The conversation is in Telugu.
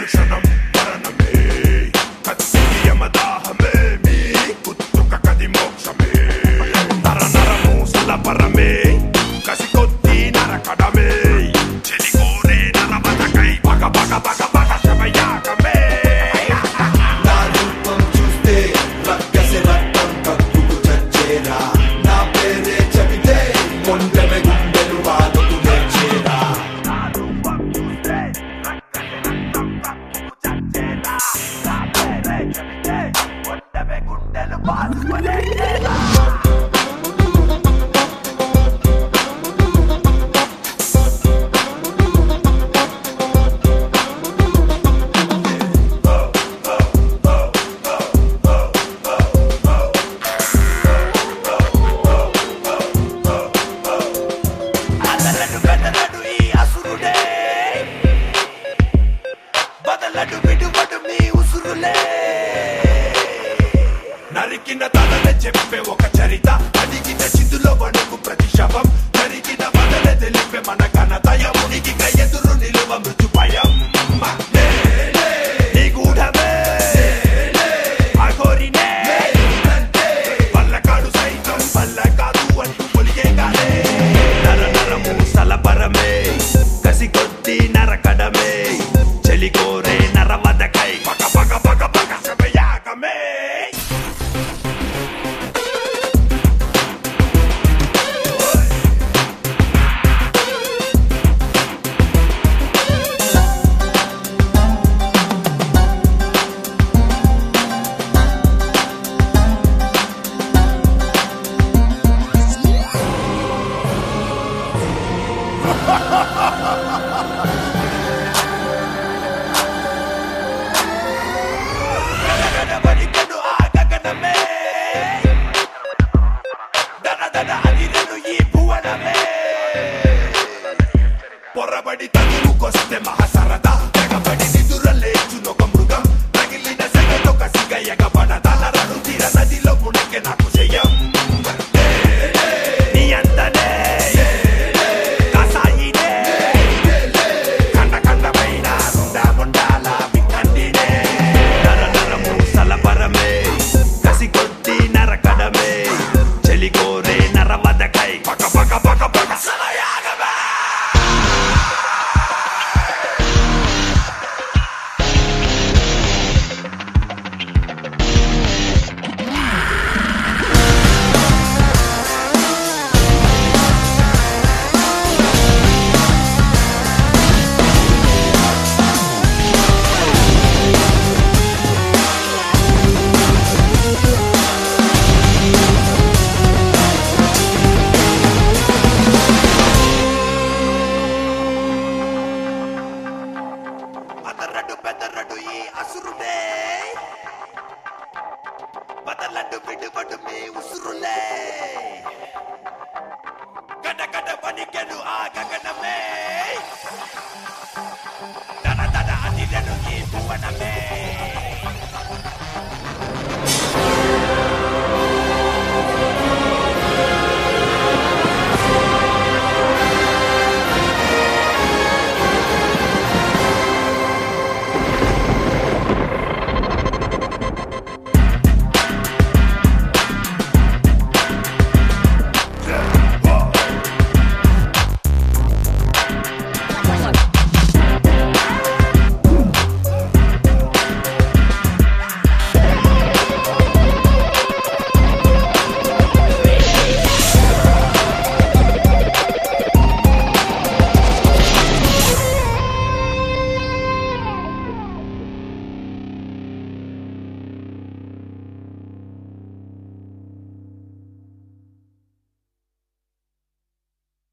అనుక్షణం మరణమే కత్తికి యమదాహమే మీ కుత్తుక కది మోక్షమే నర నరము సలపరమే కసి కొద్ది నరకడమే చెలి కోరే నరవదకై పగ పగ పగ పగ శవయాగమే నా రూపం చూస్తే రక్కసి రక్తం కక్కుకు చచ్చేరా నా పేరే చెబితే మొండెమె గుండెలు బాధకు నేర్చేరా నరికిన తలనే చెప్పే ఒక చరిత అడిగిన చిందులో వణుకు ప్రతి శవం జరిగిన వదలే తెలిపే మన ఘనత యమునికి ఎదురు నిలువ మృత్యు భయం నీ గూఢమే అఘోరినే పల్లకాడు సైతం పల్లకాదు అని పొలిగే కాలే నర నరము సలపరమే కసి కొద్ది నరకడమే చెలి కోరే నరవదకై పగ పగ పగ పగ శవయాగమే పొరబడి తగులుకొస్తే మహాసరద తెగబడి నిదురలేచునొక మృగం తగిలిన సెగతో కసిగా ఎగబడద నరడు తీర నదిలో మునకె నాకు చెయ్యం నీ అంతనే కసాయినే కండ కండమైన రుండా ముండాల వికండినే నర నరము సలపరమే కసి కొద్ది నరకడమే చెలి కోరే నరవదకై పగ పగ పగ పగ శవయాగమే బెదరడు ఈ అసురుడే బదలడు విడుబడు మీ ఉసురులే గడ గడ వణికెను ఆ గగనమే దడ దడ అదిరెను ఈ భువనమే